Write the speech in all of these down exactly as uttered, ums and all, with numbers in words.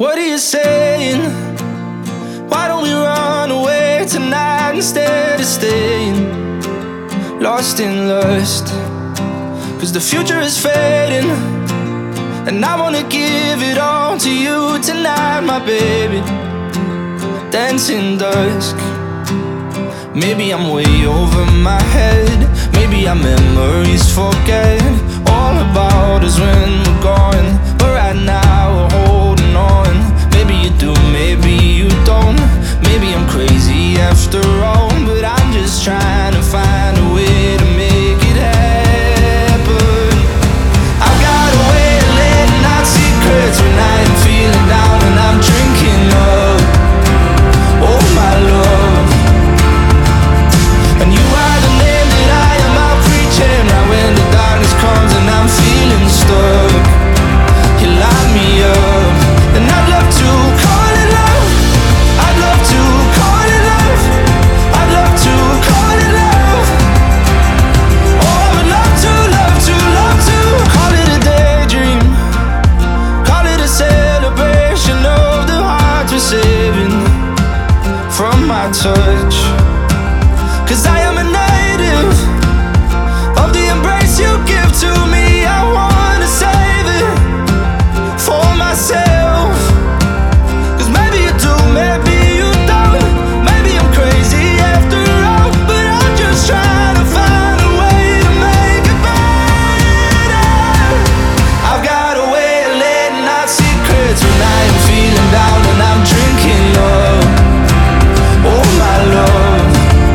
What are you saying? Why don't we run away tonight instead of staying lost in lust? Cause the future is fading, and I wanna give it all to you tonight, my baby. Dancing dusk. Maybe I'm way over my head, maybe our memories forget all about us when we're gone. But right now we're holding on. Maybe you do, maybe you don't. Maybe I'm crazy after all, but I'm just trying to find a way to make it happen. I've got a way of letting out secrets when I am feeling down and I'm drinking up. Oh my love, and you are the name that I am out preaching right when the darkness comes and I'm feeling stuck. You light me up, and I'd love to call it love. I'd love to call it love. I'd love to call it love. Oh, I would love to, love to, love to call it a daydream. Call it a celebration of the hearts we're saving from my touch. Cause I am a native of the embrace you give to me. I wanna save it for myself. Cause maybe you do, maybe you don't. Maybe I'm crazy after all, but I'm just trying to find a way to make it better. I've got a way of letting out secrets when I am feeling down and I'm drinking up. Oh my love,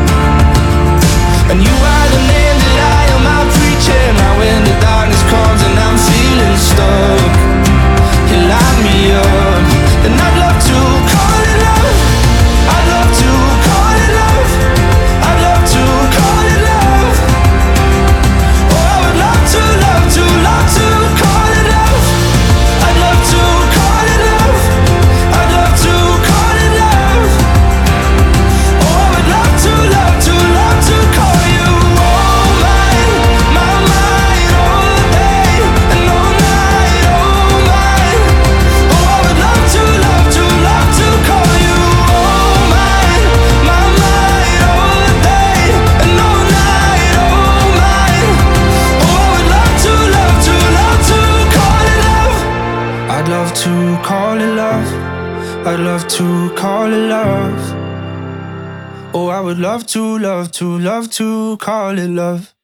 and you are the name that I am out preaching right when the darkness comes and I'm feeling stuck. You light me up, and I'd love to call it love. I'd love to call it love. I'd love to call it love. Oh, I would love to, love to, love to call it love. I'd love to call it love. I'd love to call it love. Oh, I would love to, love to, love to call you all mine, my mine, all day and all night, all mine. Oh, I would love to, love to, love to call you all mine, my mine, all day and all night, all mine. Oh, I would love to, love to, love to call it love. I'd love to call it love. I'd love to call it love. Oh, I would love to, love to, love to call it love.